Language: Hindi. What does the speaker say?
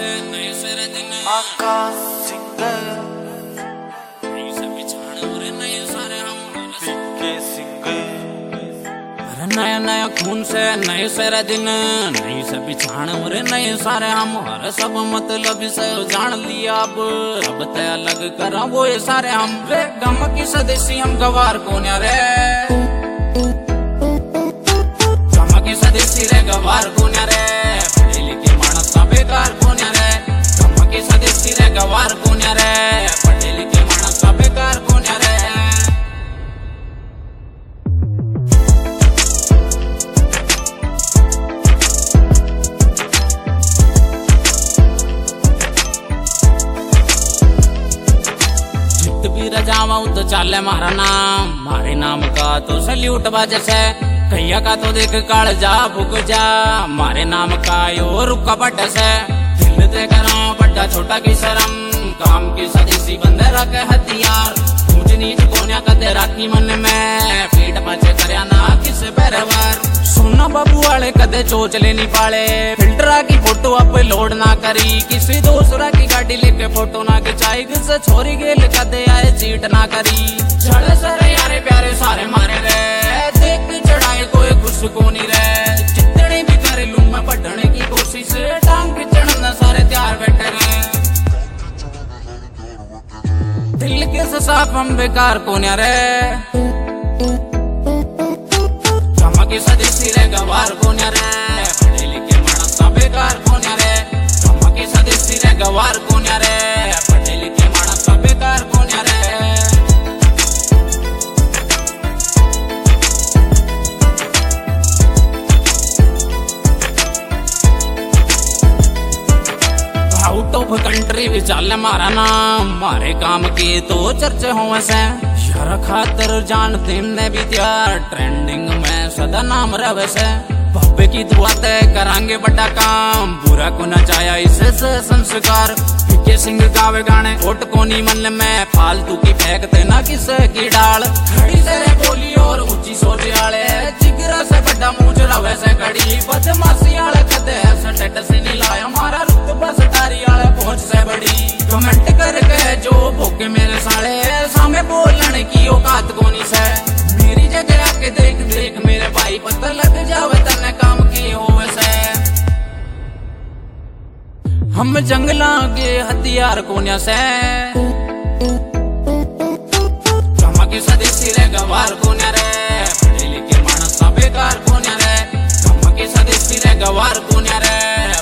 से नहीं सेरे दिन आकाश सिंगर नहीं से बिछाने और नहीं सारे हम पीके सिंगर अरे नया नया खून से नहीं सेरे दिन नहीं से बिछाने और नहीं सारे हम हर सब मतलब से जान लिया अब तय अलग करा वो ये सारे हम रे गम की सदेशी हम गवार कौन रे गम की सदेशी रे गवार कौन रे पढ़े लिखे मानस का बेकार कौन रे गम की सदेशी रे गवार कौन रे पढ़े लिखे मानस का बेकार कौन रे जावाऊ तो चाले मारा नाम मारे नाम का तो सल्यूट बाजे से कैया का तो देख काल जा भुग जा मारे नाम का यो रुका बट से दिल दे करा बड़ा छोटा की शर्म काम की सदेशी बंदे रखे हथियार ऊंच नीच कोन्या कदे राखी मन में पीठ पचे करया ना किसे पैरवार सुना बाबू वाले कदे चोच लेनी पाले फिल्टरा की फोटो अपलोड ना करी किसी दूसरा की गाड़ी लेके फोटो ना खिंचाई किसे छोरी गेल कदे आए चीट ना करी चढ़े सरे यारे प्यारे सारे मारे रे देख के चढ़ाए कोई खुश को नहीं रे जितने भी करे लू मैं पढ़ने की कोशिश टांग के चढ़ना सारे तैयार बैठे रे दिल के साफ हम बेकार कौन रे की सदेशी रे गवार कौन रे पढ़े लिखे मानस का बेकार कौन रे गम की सदेशी रे गवार कौन रे पढ़े लिखे मानस का बेकार कौन रे आउट ऑफ कंट्री भी चल मारा नाम मारे काम की तो चर्चे हो से यार खातर जानते ने भी त्यार ट्रेंडिंग में सदा नाम रवे से भव्य की दुआ तय करांगे बड़ा काम बुरा को न चाया इसे से संस्कार पीके सिंह गावे गाने खोट कोनी मन में फालतू की फेंकते ना किसे की डाल खड़ी से बोली और ऊंची सोच आले जिगरा से बड़ा मूंछ रवे से कड़ी बदमाशी आले कदे ऐसा टेट से नहीं लाया हमारा रुतबा सटारी आले पहुंच से बड़ी कमेंट करके जो भोके मेरे साले सामने बोलने की औकात कोनी से मेरी जगह आके देख देख मेरे भाई पता लग जावे तने काम की होवे से हम जंगला के हथियार कोन्या से गम की सदेशी रे गवार कोन्या रे पढ़े लिखे मानस का बेकार कोन्या रे गम की सदेशी रे गवार कोन्या रे